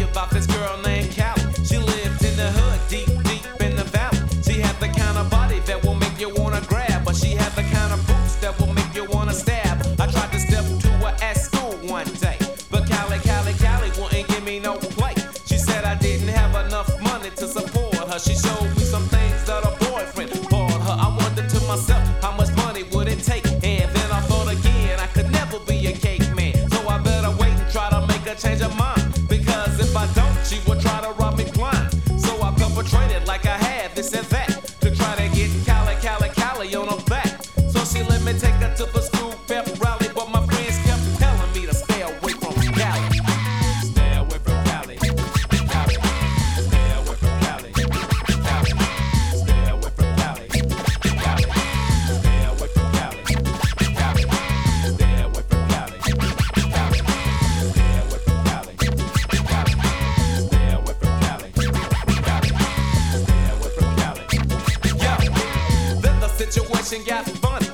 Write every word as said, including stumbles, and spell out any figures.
about this girl named Callie. She lived in the hood, deep, deep in the valley. She had the kind of body that will make you wanna grab, but she had the kind of boots that will make you wanna stab. I tried to step to her at school one day, but Callie, Callie, Callie wouldn't give me no play. She said I didn't have enough money to support her. She showed me some things that her boyfriend bought her. I wondered to myself, how much money would it take? And then I thought again, I could never be a cake man, so I better wait and try to make her change her mind. Because if I don't, she would try to rob me blind. So I perpetrated like I had this and that to try to get Callie, Callie, Callie on her back. So she let me take her to the school pep rally, but my friends kept telling me to stay away from Callie. Stay away from Callie. Callie. Stay away from Callie. Callie. Stay away from Callie. Callie. Stay away from Callie. Callie. Stay away from Callie. Callie. Stay away from Callie. Callie. Stay away from Callie. Callie. Stay away from Callie. Yo, then the situation got funny.